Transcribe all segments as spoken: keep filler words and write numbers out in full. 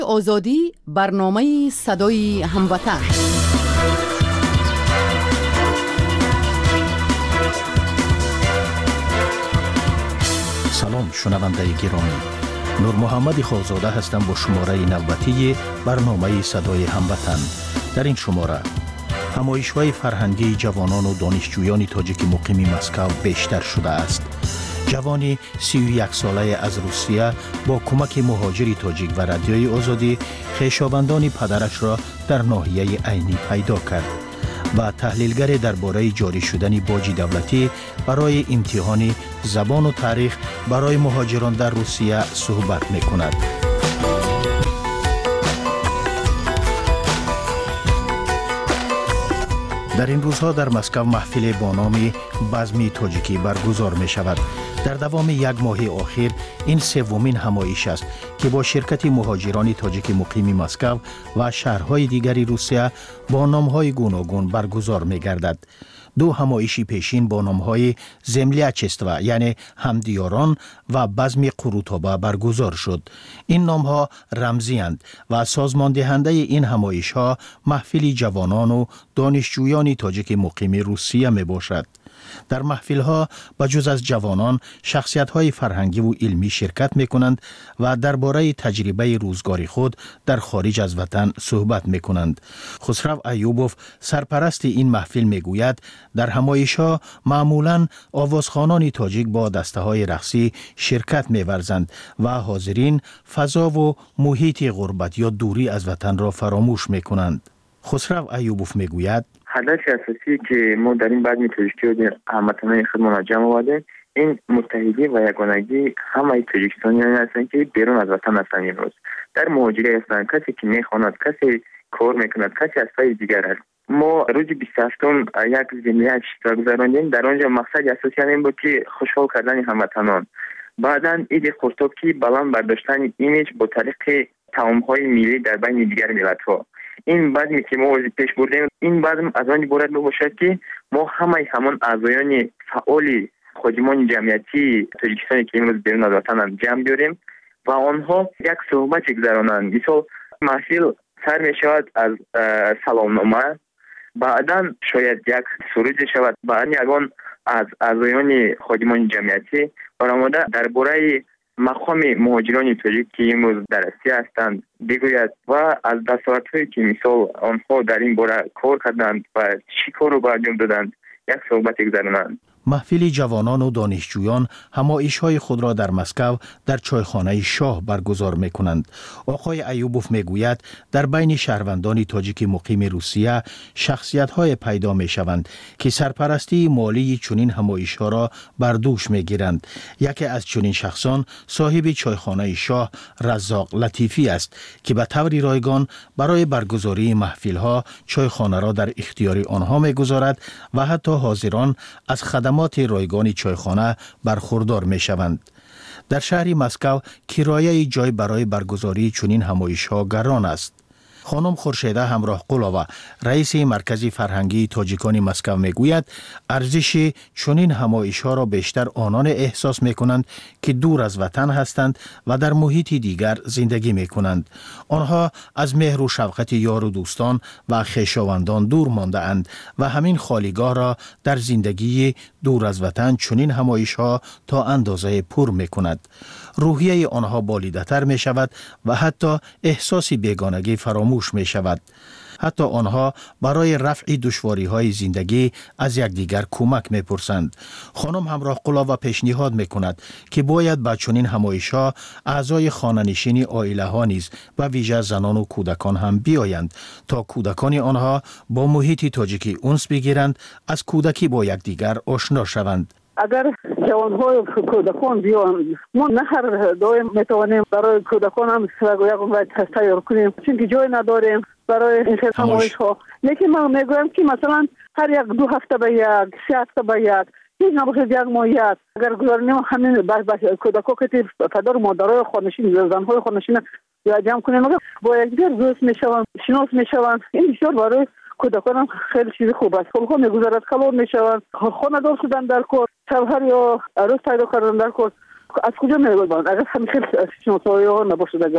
آزادی، برنامه صدای هموطن. سلام شنونده گرامی، نور محمد خالزاده هستم با شماره نوبتی برنامه صدای هموطن. در این شماره همایش‌های فرهنگی جوانان و دانشجویان تاجیک مقیم مسکو بیشتر شده است. جوانی سی و یک ساله از روسیه با کمک مهاجری تاجیک و رادیوی آزادی خویشاوندان پدرش را در ناحیه عینی پیدا کرد و تحلیلگر درباره جاری شدن باج دولتی برای امتحان زبان و تاریخ برای مهاجران در روسیه صحبت می‌کند. در این روزها در مسکو محفل با نام بزم تاجیکی برگزار می شود. در دوام یک ماه اخیر این سومین همایش است که با شرکت مهاجران تاجیک مقیم مسکو و شهرهای دیگری روسیه با نام‌های گوناگون برگزار می گردد. دو همایشی پیشین با نام‌های زملیاچستوا یعنی همدیاران و بزم قروتابه برگزار شد. این نام‌ها رمزی اند و سازمان دهنده این همایش‌ها محفل جوانان و دانشجویان تاجیک مقیم روسیه می باشد. در محفل‌ها بجز از جوانان شخصیت‌های فرهنگی و علمی شرکت می‌کنند و درباره تجربه روزگاری خود در خارج از وطن صحبت می‌کنند. خسرو ایوبوف سرپرست این محفل می‌گوید در همایش‌ها معمولاً آوازخوانان تاجیک با دسته‌های رقصی شرکت می‌ورزند و حاضرین فضا و محیط غربت یا دوری از وطن را فراموش می‌کنند. خسرو ایوبوف می‌گوید هدف اساسی که ما در این بزم تاجیکی و هموطنان خودمان جمع آورده این متحدی و یگانگی همه تاجیکستانیان هستند که بیرون از وطن هستند. این روز در مهاجری هستند، کسی که میخواند، کسی کار میکند، کسی از پای دیگر است. ما روز بیست و هفتم یک زملیه اشتراک گذراندیم. در آنجا مقصد اساسی این بود که خوشحال کردن هموطنان. بعداً عید خرداد که بلند برداشتن ایمیج با طریق طعام‌های ملی در بین دیگر ملت‌ها. این بزمی که ما پیش بردیم، این بزم از آن عبارت میباشد که ما همه همان اعضایان فعال خادمان جمعیتی تاجیکستانی که امروز بیرون از وطن جمع بیاریم و آنها یک صحبت گذرانند. مثلا محفل سر می شود از سلامنامه، بعدا شاید یک سرود شود، بعد یگان از اعضایان خادمان جمعیتی برآمده درباره مقام مهاجران تاجیک که امروز در روسیه هستند بگوید و از دستاوردهایی که مثال آنها در این باره کار کردند و چی کار رو انجام دادند یک صحبت گذرانند. محفل جوانان و دانشجویان همایش‌های خود را در مسکو در چایخانه شاه برگزار می‌کنند. آقای ایوبوف می‌گوید در بین شهروندان تاجیک مقیم روسیه شخصیت‌های پیدا می‌شوند که سرپرستی مالی چنین همایش‌ها را بر دوش می‌گیرند. یکی از چنین شخصان صاحب چایخانه شاه رزاق لطیفی است که به طور رایگان برای برگزاری محفل‌ها چایخانه را در اختیار آنها می‌گذارد و حتی حاضران از خدمات رایگان چایخانه برخوردار می شوند. در شهر مسکو کرایه جای برای برگزاری چنین همایش‌ها گران است. خانم خورشیده همراه قلاوه رئیس مرکز فرهنگی تاجیکان مسکو میگوید ارزش چنین همایش‌ها را بیشتر آنان احساس میکنند که دور از وطن هستند و در محیط دیگر زندگی میکنند. آنها از مهر و شفقت یار و دوستان و خویشاوندان دور مانده اند و همین خالیگاه را در زندگی دور از وطن چنین همایش‌ها تا اندازه پر میکند. روحیه آنها بالیده‌تر می شود و حتی احساس بیگانگی فراموش می شود. حتی آنها برای رفع دشواری های زندگی از یکدیگر کمک می پرسند. خانم همراه قلاوه پیشنهاد می کند که باید با چنین همایش‌ها اعضای خانه‌نشین عائله ها نیز و ویژه زنان و کودکان هم بیایند تا کودکان آنها با محیط تاجیکی انس بگیرند، از کودکی با یکدیگر آشنا شوند. اگر جوان‌های کودکان بیان، ما نه هر دایم میتوانیم برای کودکان هم یک تیار کنیم چون که جای نداریم برای این همایش‌ها. لیکن من میگویم که مثلا هر یک دو هفته به یک، سه هفته به یک، هیچ نباشد یک ماه یک، اگر گذارنیم همین بس بس کودکان که پدر و مادرای خانشین زن‌های خانشین یا جمع کنیم با یکدیگر دوست میشوند، شناس میشوند. این بسیار برای کودکان هم خیلی چیز خوب است. خب میگذارد کلان میشوند، خانه دار شدن در کار، شوهر یا عروس پیدا کردن در کار. از کجا میگذارند؟ اگر همین خیلی شناسایی ها نباشد، اگر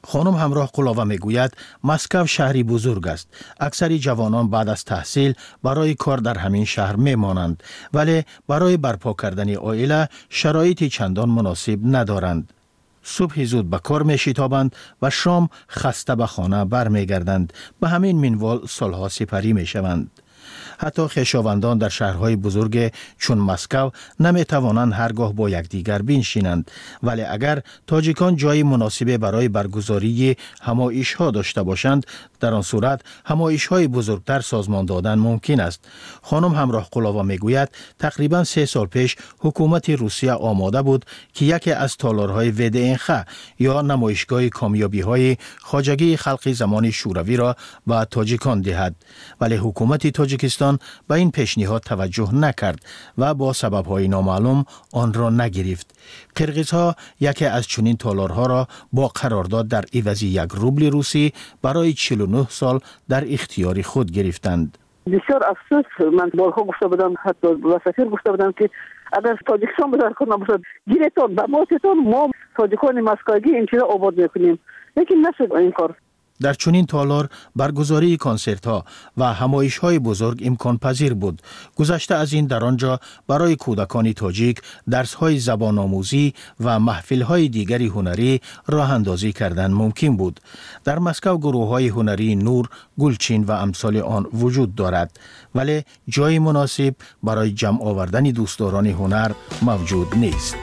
خانم همراه قلاوه میگوید مسکو شهری بزرگ است. اکثر جوانان بعد از تحصیل برای کار در همین شهر میمانند، ولی برای برپا کردن عائله شرایط چندان مناسب ندارند. صبح زود به کار می شتابند و شام خسته به خانه برمیگردند. به همین منوال سالها سپری می شوند. حتی خویشاوندان در شهرهای بزرگ چون مسکو نمی توانند هرگاه با یکدیگر بنشینند، ولی اگر تاجیکان جای مناسب برای برگزاری همایش ها داشته باشند، در آن صورت همایش های بزرگتر سازمان دادن ممکن است. خانم همراه قلاوه میگوید تقریبا سه سال پیش حکومت روسیه آماده بود که یکی از تالارهای ودئنخ یا نمایشگاه کامیابی های خواجگی خلق زمان شوروی را به تاجیکان دهد، ولی حکومت تاجیکستان به این پیشنهاد توجه نکرد و با سبب‌های نامعلوم آن را نگرفت. قرقیزها یکی از چنین تالارها را با قرارداد در عوض یک روبل روسی برای چهل و نه سال در اختیار خود گرفتند. بسیار افسوس، من بارها گفته بودم، حتی با سفیر گفته بودم که اگر تاجیکستان بدر کنه باشد گیرتان به ماتتان، ما تاجیکان مسکویی این چیزا آباد میکنیم، لیکن نشد این کار. در چنین تالار برگزاری کنسرت ها و همایش های بزرگ امکان پذیر بود. گذشته از این در آنجا برای کودکان تاجیک درس های زبان آموزی و محفل های دیگری هنری راه اندازی کردن ممکن بود. در مسکو گروه های هنری نور، گلچین و امثال آن وجود دارد، ولی جای مناسب برای جمع آوردن دوستداران هنر موجود نیست.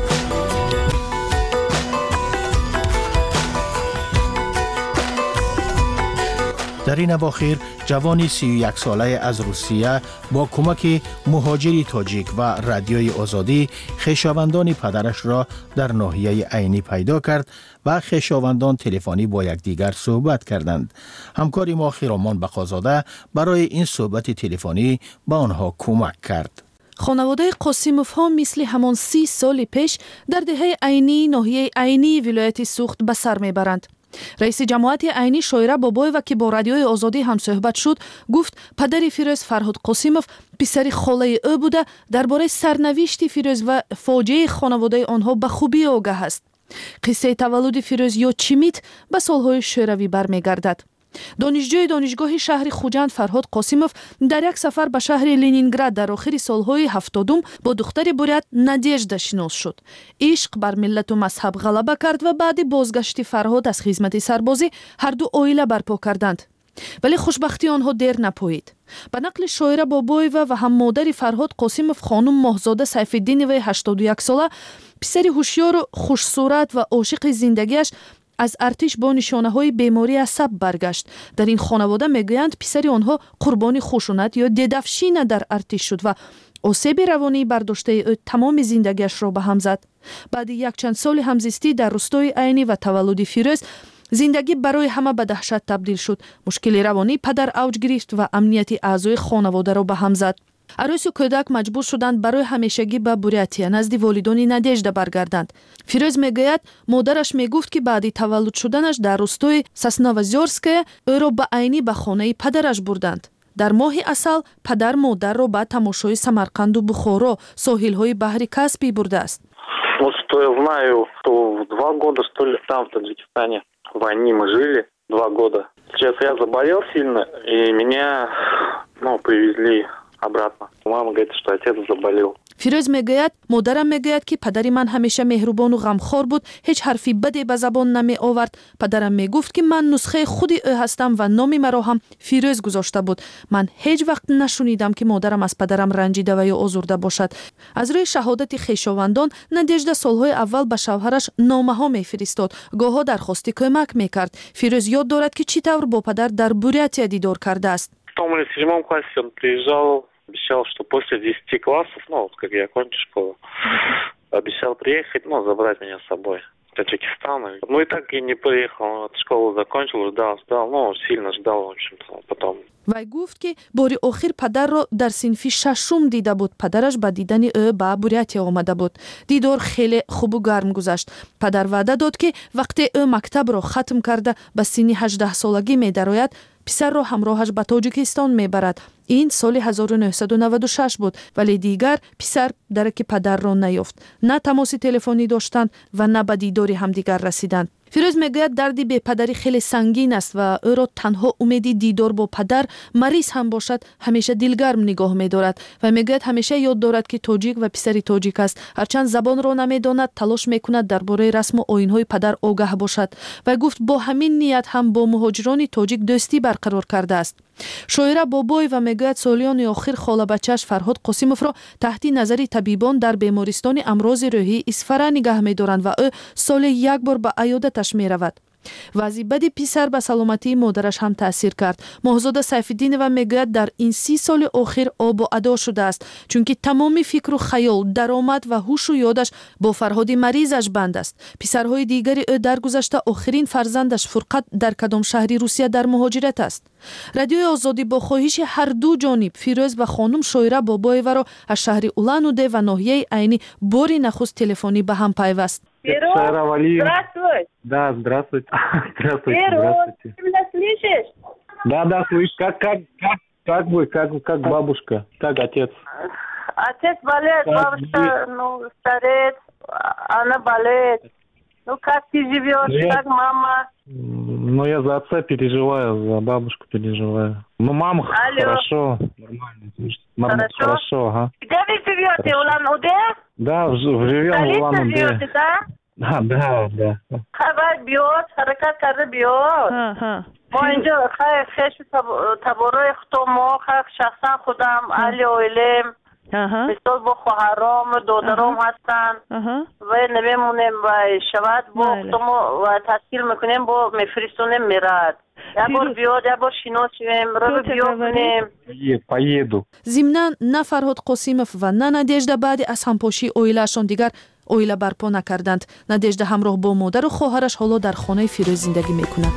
در این اواخر جوانی سی و یک ساله از روسیه با کمک مهاجری تاجیک و رادیوی آزادی خویشاوندان پدرش را در ناحیه عینی پیدا کرد و خویشاوندان تلفنی با یکدیگر صحبت کردند. همکار ما خیرامان بقازاده برای این صحبت تلفنی به آنها کمک کرد. خانواده قاسیموف ها مثل همان سی سال پیش در دهه عینی ناحیه عینی ولایت سوخت به سر میبرند. رئیس جماعت عینی شایره بابایوا که با رادیوی آزادی هم صحبت شد گفت پدر فیروز فرهاد قاسیموف پسر خاله او بوده، درباره سرنوشت فیروز و فاجعه خانواده آنها به خوبی آگاه است. قصه تولد فیروز یا چیمیت به سالهای شوروی برمیگردد. دانشجوی دانشگاه شهر خوجند فرهاد قاسیموف در یک سفر به شهر لنینگراد در آخر سالهای هفتادم با دختر بوریت نادیژدا شناس شد. عشق بر ملت و مذهب غلبه کرد و بعد بازگشت فرهاد از خدمت سربازی هر دو عائله برپا کردند. ولی خوشبختی آنها دیر نپایید. به نقل شایره بابایوا و هم مادر فرهاد قاسیموف خانم ماهزاده سیف‌الدینوی هشتاد و یک ساله پسر هوشیار و خوش صورت و عاشق زندگیش از ارتش با نشانه های بیماری عصب برگشت. در این خانواده میگویند پسر آنها قربانی خشونت یا ددفشین در ارتش شد و آسیب روانی برداشته او تمام زندگیش را به هم زد. بعد یک چند سال همزیستی در روستای عینی و تولد فیروز زندگی برای همه به دهشت تبدیل شد. مشکل روانی پدر اوج گرفت و امنیت اعضای خانواده را به هم زد. عروس و کودک مجبور شدند برای همیشگی به بوریاتیا نزد والدان نادیژدا برگردند. فیروز میگوید مادرش میگفت که بعد تولد شدنش در روستای ساسنوازورسکه او را به عینی به خانه پدرش بردند. در ماه اصل پدر مادر را به تماشای سمرقند و بخارا ساحل‌های بحر کاسپی برده است. Вот что я знаю, что два года что ли там в Таджикистане в войне мы жили два года. Сейчас я заболел сильно и меня, ну, привезли обратно. Мама говорит, что отец заболел. فیروز میگوید مادرم میگوید که پدر من همیشه مهربان و غمخوار بود، هیچ حرفی بدی به زبان نمی آورد. پدرم میگفت که من نسخه خود او هستم و نام مرا هم فیروز گذاشته بود. من هیچ وقت نشنیدم که مادرم از پدرم رنجیده و یا آزرده باشد. از روی شهادت خویشاوندان نادیژدا سالهای اول به شوهرش نامه ها میفرستاد، گاهها درخواست کمک میکرد. فیروز یاد دارد که چطور با پدر در بوریاتیا دیدار کرده است. В том или седьмом классе он приезжал, обещал, что после десяти классов, ну, вот как я окончу школу, обещал приехать, ну, забрать меня с собой в Таджикистан. Ну, и так и не приехал. Вот школу закончил, ждал, ждал, ну, сильно ждал, в общем-то, потом. وی گفت که بار آخر پدر را در صنف ششم دیده بود. پدرش به دیدن او به بوریاتیا آمده بود. دیدار خیلی خوب و گرم گذشت. پدر وعده داد که وقتی او مکتب را ختم کرده به سن هجده سالگی می درآید، پسر را همراهش به تاجیکستان میبرد. این سال هزار و نهصد و نود و شش بود، ولی دیگر پسر درک پدر را نیافت. نه تماس تلفنی داشتند و نه به دیدار همدیگر رسیدند. фирӯз мегӯяд дарди бепадарӣ хеле сангин аст ва ӯро танҳо умеди дидор бо падар, мариз ҳам бошад, ҳамеша дилгарм нигоҳ медорад ва мегӯяд ҳамеша ёд дорад ки тоҷик ва писари тоҷик аст. ҳарчанд забонро намедонад, талош мекунад дар бораи расму оинҳои падар огаҳ бошад. Вай гуфт бо ҳамин ният ҳам бо муҳоҷирони тоҷик дӯстӣ барқарор кардааст. шоира Бобоева мегӯяд солиёни охир холабачааш Фарҳод Қосимовро таҳти назари табибон дар бемористони амрози рӯҳии Исфара нигаҳ медоранд ва ӯ соли як бор ба аёдаташ меравад. вазъи бади писар ба саломатии модараш ҳам таъсир кард. моҳзода Сайфиддинова мегӯяд дар ин си соли охир обу адо шудааст, чунки тамоми фикру хаёл, даромад ва ҳушу ёдаш бо Фарҳоди маризаш банд аст. писарҳои дигари ӯ даргузашта охирин фарзандаш Фурқат дар кадом шаҳри Русия дар муҳоҷират аст. радиои Озодӣ бо хоҳиши ҳарду ҷониб Фирӯз ва хонум Шоира Бобоеваро аз шаҳри Улан-Удэ ва ноҳияи Айни бори нахуст телефонӣ ба ҳам пайваст. Шаира Валиев. Здравствуй. Да, здравствуйте. Здравствуйте, Фирӯз, здравствуйте. ты меня слышишь? Да, да, слышу. Как, как, как, как вы, как, как бабушка, как отец? Отец болеет, Как бабушка, вы? ну, стареет, она болеет. Ну, как ты живешь, Ну, я- как мама? Ну, я за отца переживаю, за бабушку переживаю. Ну, мама х- Алло. хорошо, нормально. слушай, норм- Хорошо? Хорошо, ага. Где вы живете, Хорошо. Улан-Удэ? Да, в- живем в Столица Улан-Удэ. живете, да? Да, да, да. Хабар биёд, ҳаракат карда биёд. мо инҷо хай хешу табораи худо мо хай шахсан худам аҳли оилем мисол бо хоҳаром додаром ҳастанд ва намемонем ва шавад бо худомо ва таҳсил мекунем бо мефиристонем мерад. як бор биёд, як бор шинос шивем, робе биёд кунем. Поеду, поеду. зимнан на Фарҳод Қосимов ва на Надежда баъди аз ҳампошии оилаашон дигар оила барпо накарданд. Надежда ҳамроҳ бо модару хоҳараш ҳоло дар хонаи Фирӯз зиндагӣ мекунад.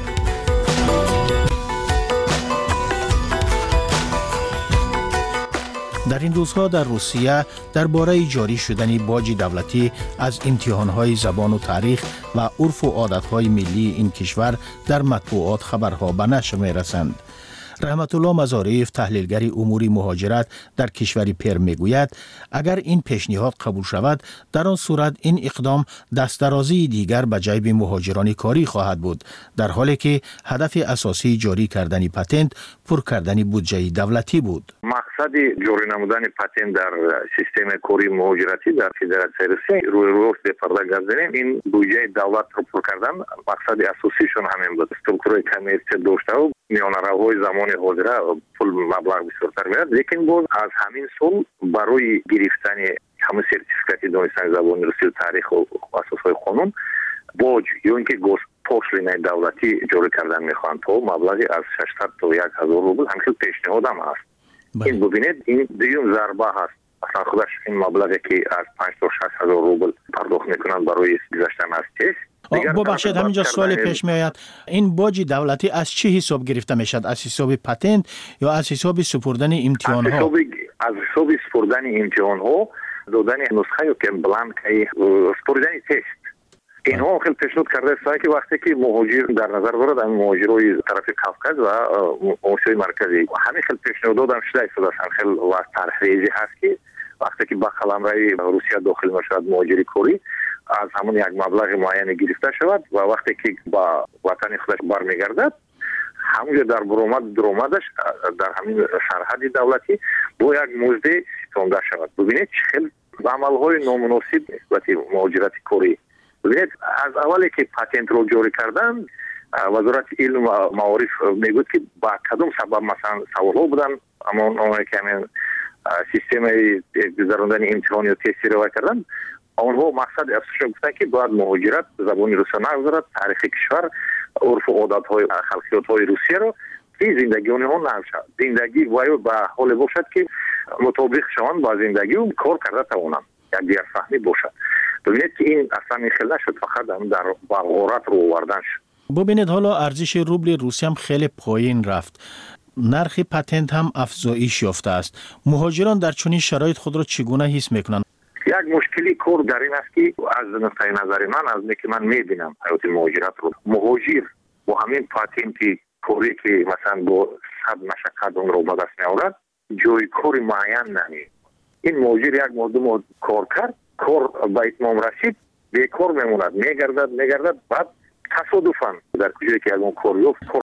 در این روزها در روسیه درباره جاری شدن باج دولتی از امتحانهای زبان و تاریخ و عرف و عادتهای ملی این کشور در مطبوعات خبرها به نشر می‌رسند. رحمت الله مزاریف تحلیلگر امور مهاجرت در کشور پر میگوید اگر این پیشنهاد قبول شود در آن صورت این اقدام دسترازی دیگر به جیب مهاجران کاری خواهد بود در حالی که هدف اساسی جاری کردن پتنت پر کردن بودجه دولتی بود. مقصد جاری نمودن پتنت در سیستم کاری مهاجرتی در فدراسیون روسیه روی روز به پرده گذاریم این بودجه دولت رو پر کردن مقصد اساسیشون همین بود. استرکتور کمرسی داشته و میانراهای زمان حاضره پول مبلغ بسیارتر میاد لیکن باز از همین سال برای گرفتن همه سرتیفیکاتی دانستن زبان روسی و تاریخ و اساسهای قانون باج یا اینکه گوش پوشلینه دولتی جاری کردن میخوان تا مبلغی از ششصد تا یک هزار روبل همین پیشنهاد هم هست. این ببینید این دیوم ضربه هست. اصلا خودش این مبلغی که از پنج تا شش هزار روبل پرداخت میکنن برای گذشتن از تست. ببخشید همینجا سوال پیش می آید این باج دولتی از چه حساب گرفته میشد؟ از حساب پتنت یا از حساب سپردن امتحان ها؟ از حساب از حساب سپردن امتحان ها دادن نسخه یا که بلانک سپردن تست. اینها خیلی پیشنهاد کرده است که وقتی که مهاجر در نظر برد این مهاجرای طرف کافکاز و آسیای مرکزی همه خیلی پیشنهاد دادن شده است خیلی وقت طرحریزی هست که وقتی که با قلمرو روسیه داخل میشود مهاجری کوری از همون یک مبلغ معین گرفته شود و وقتی که با وطن خودش برمیگردد همونجا در برآمد درآمدش در همین سرحد دولتی با یک مزد ستانده شود. ببینید خیلی عملهای نامناسب نسبت مهاجرت کوری. ببینید از اولی که پتنت رو جاری کردن وزارت علم و معارف میگوید که با کدام سبب مثلا سوال‌ها بودن اما اونایی که همین سیستم گذراندن امتحان یا تستی رو کردن آنها مقصد افزایش گفتن که باید مهاجرت زبان روسی نگذارد تاریخ کشور عرف و عادت‌های خلقیات‌های روسیه رو که زندگی آنها نشود زندگی وای به حال باشد که مطابق شوند با زندگی و کار کرده توانند یک دیگر فهمی باشد. ببینید که این اصلا خیلی نشد فقط هم در غارت رو آوردن شد. ببینید حالا ارزش روبل روسی هم خیلی پایین رفت. نرخ پتنت هم افزایش یافته است. مهاجران در چنین شرایط خود را چگونه حس میکنند؟ یک مشکلی کار در این است که از نقطه نظر من از اینکه من میبینم حیات مهاجرت رو مهاجر با همین پتنتی کاری که مثلا با صد مشقت اون رو به دست میآورد جای کار معین نمی. این مهاجر یک مدت کار کرد کار به اتمام رسید بیکار میموند میگردد میگردد بعد تصادفاً در کجایی که اون کار یافت